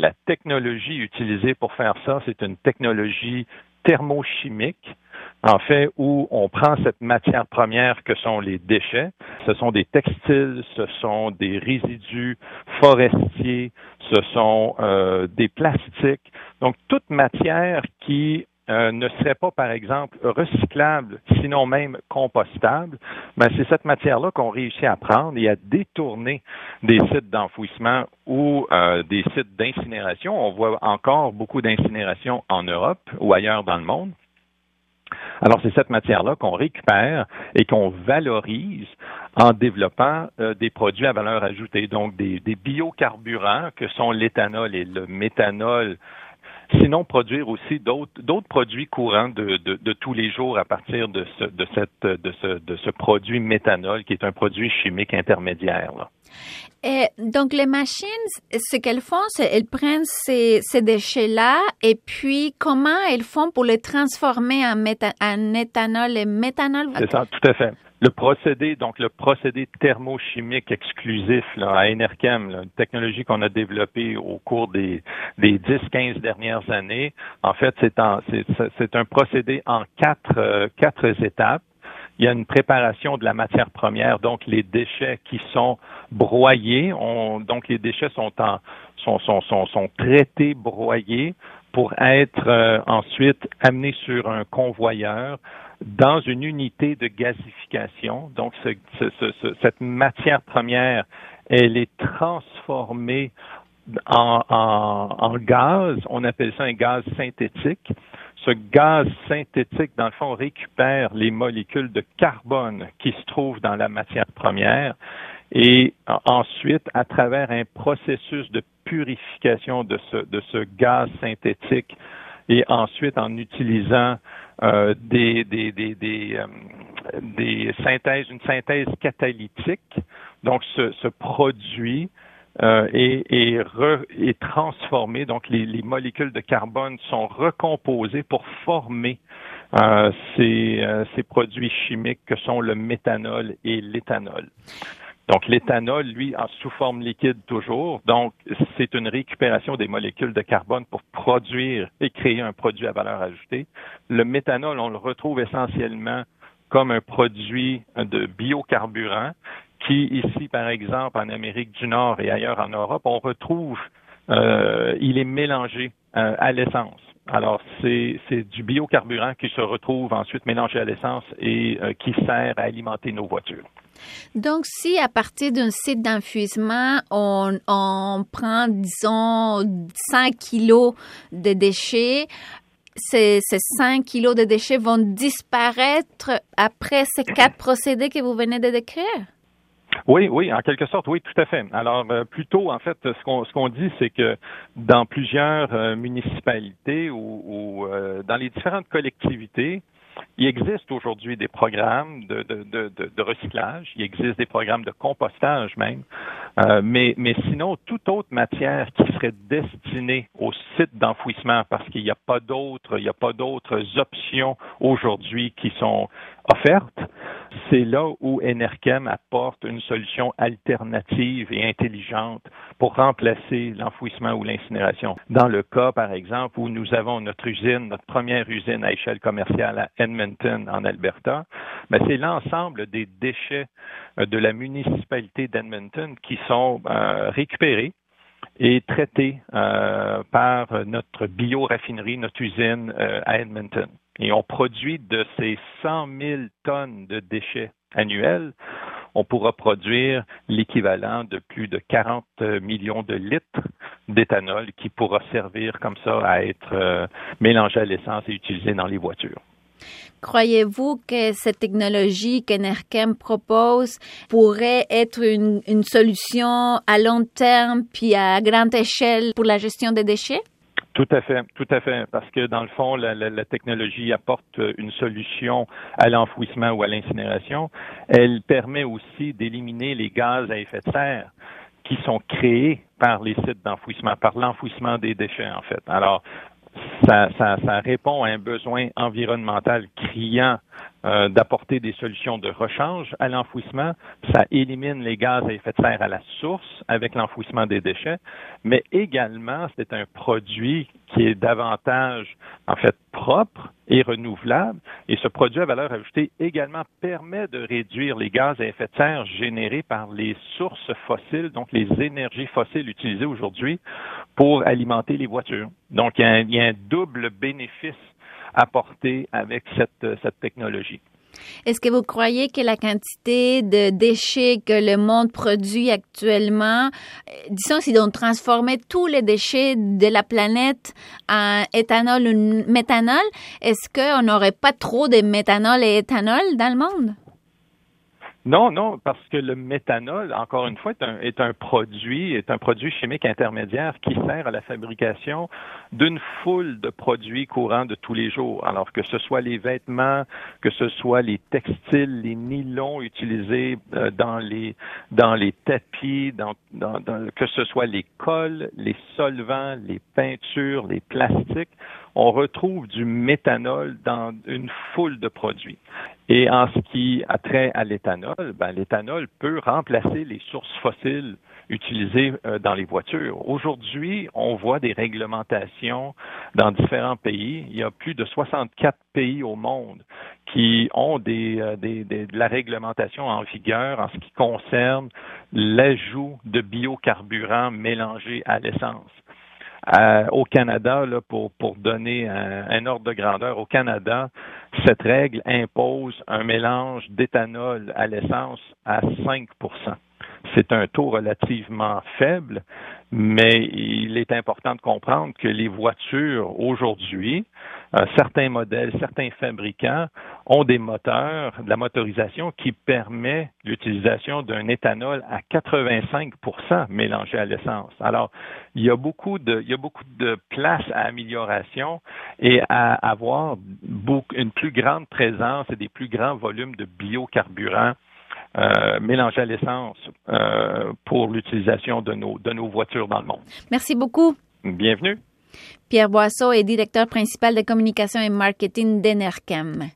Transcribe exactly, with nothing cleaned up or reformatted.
la technologie utilisée pour faire ça, c'est une technologie thermochimique, en fait, où on prend cette matière première que sont les déchets. Ce sont des textiles, ce sont des résidus forestiers, ce sont euh, des plastiques. Donc, toute matière qui euh, ne serait pas, par exemple, recyclable, sinon même compostable, ben, c'est cette matière-là qu'on réussit à prendre et à détourner des sites d'enfouissement ou euh, des sites d'incinération. On voit encore beaucoup d'incinération en Europe ou ailleurs dans le monde. Alors, c'est cette matière-là qu'on récupère et qu'on valorise en développant euh, des produits à valeur ajoutée, donc des, des biocarburants que sont l'éthanol et le méthanol. Sinon, produire aussi d'autres, d'autres produits courants de, de, de tous les jours à partir de ce, de, cette, de, ce, de ce produit méthanol qui est un produit chimique intermédiaire, là. Et donc, les machines, ce qu'elles font, c'est qu'elles prennent ces, ces déchets-là et puis comment elles font pour les transformer en, méta- en éthanol et méthanol? C'est ça, tout à fait. Le procédé, donc le procédé thermochimique exclusif là, à Enerkem, là, une technologie qu'on a développée au cours des, des dix à quinze dernières années, en fait, c'est, en, c'est, c'est un procédé en quatre, euh, quatre étapes. Il y a une préparation de la matière première, donc les déchets qui sont broyés. On, donc les déchets sont, en, sont, sont, sont, sont traités, broyés pour être euh, ensuite amenés sur un convoyeur dans une unité de gazification. Donc ce, ce, ce, cette matière première, elle est transformée En, en, en gaz, on appelle ça un gaz synthétique. Ce gaz synthétique, dans le fond, récupère les molécules de carbone qui se trouvent dans la matière première et ensuite, à travers un processus de purification de ce, de ce gaz synthétique et ensuite en utilisant euh, des, des, des, des, euh, des synthèses, une synthèse catalytique, donc ce, ce produit Euh, est, est, re, est transformé, donc les, les molécules de carbone sont recomposées pour former euh, ces, euh, ces produits chimiques que sont le méthanol et l'éthanol. Donc l'éthanol, lui, en sous forme liquide toujours, donc c'est une récupération des molécules de carbone pour produire et créer un produit à valeur ajoutée. Le méthanol, on le retrouve essentiellement comme un produit de biocarburant qui, ici, par exemple, en Amérique du Nord et ailleurs en Europe, on retrouve, euh, il est mélangé euh, à l'essence. Alors, c'est, c'est du biocarburant qui se retrouve ensuite mélangé à l'essence et euh, qui sert à alimenter nos voitures. Donc, si à partir d'un site d'enfouissement, on, on prend, disons, cinq kilos de déchets, Ces, ces cinq kilos de déchets vont disparaître après ces quatre procédés que vous venez de décrire? Oui, oui, en quelque sorte, oui, tout à fait. Alors, euh, plutôt, en fait, ce qu'on, ce qu'on dit, c'est que dans plusieurs euh, municipalités ou, ou euh, dans les différentes collectivités, il existe aujourd'hui des programmes de, de, de, de, de recyclage, il existe des programmes de compostage même, euh, mais, mais sinon, toute autre matière qui serait destinée au site d'enfouissement, parce qu'il n'y a pas d'autres, il n'y a pas d'autres options aujourd'hui qui sont offertes, c'est là où Enerkem apporte une solution alternative et intelligente pour remplacer l'enfouissement ou l'incinération. Dans le cas, par exemple, où nous avons notre usine, notre première usine à échelle commerciale à Edmonton, en Alberta, mais c'est l'ensemble des déchets de la municipalité d'Edmonton qui sont euh, récupérés et traités euh, par notre bioraffinerie, notre usine euh, à Edmonton. Et on produit de ces cent mille tonnes de déchets annuels, on pourra produire l'équivalent de plus de quarante millions de litres d'éthanol qui pourra servir comme ça à être euh, mélangé à l'essence et utilisé dans les voitures. Croyez-vous que cette technologie qu'Enerkem propose pourrait être une, une solution à long terme puis à grande échelle pour la gestion des déchets? Tout à fait, tout à fait, parce que dans le fond, la, la, la technologie apporte une solution à l'enfouissement ou à l'incinération. Elle permet aussi d'éliminer les gaz à effet de serre qui sont créés par les sites d'enfouissement, par l'enfouissement des déchets, en fait. Alors, ça, ça, ça répond à un besoin environnemental criant euh, d'apporter des solutions de rechange à l'enfouissement. Ça élimine les gaz à effet de serre à la source avec l'enfouissement des déchets, mais également, c'est un produit qui est davantage, en fait, propre et renouvelable. Et ce produit à valeur ajoutée également permet de réduire les gaz à effet de serre générés par les sources fossiles, donc les énergies fossiles utilisées aujourd'hui pour alimenter les voitures. Donc, il y a un, il y a un double bénéfice apporté avec cette, cette technologie. Est-ce que vous croyez que la quantité de déchets que le monde produit actuellement, disons si on transformait tous les déchets de la planète en éthanol ou méthanol, est-ce qu'on n'aurait pas trop de méthanol et éthanol dans le monde? Non, non, parce que le méthanol, encore une fois, est un, est un produit, est un produit chimique intermédiaire qui sert à la fabrication d'une foule de produits courants de tous les jours. Alors que ce soit les vêtements, que ce soit les textiles, les nylons utilisés euh, dans les dans les tapis, dans, dans, dans, que ce soit les cols, les solvants, les peintures, les plastiques, on retrouve du méthanol dans une foule de produits. Et en ce qui a trait à l'éthanol, ben, l'éthanol peut remplacer les sources fossiles utilisées euh, dans les voitures. Aujourd'hui, on voit des réglementations dans différents pays. Il y a plus de soixante-quatre pays au monde qui ont des, euh, des, des, de la réglementation en vigueur en ce qui concerne l'ajout de biocarburants mélangés à l'essence. Euh, au Canada, là, pour, pour donner un, un ordre de grandeur, au Canada, cette règle impose un mélange d'éthanol à l'essence à cinq pour cent. C'est un taux relativement faible, mais il est important de comprendre que les voitures aujourd'hui, euh, certains modèles, certains fabricants ont des moteurs, de la motorisation qui permet l'utilisation d'un éthanol à quatre-vingt-cinq pour cent mélangé à l'essence. Alors, il y a beaucoup de, il y a beaucoup de place à amélioration et à avoir beaucoup, une plus grande présence et des plus grands volumes de biocarburants Euh, mélangés à l'essence euh, pour l'utilisation de nos, de nos voitures dans le monde. Merci beaucoup. Bienvenue. Pierre Boisseau est directeur principal de communication et marketing d'Enerchem.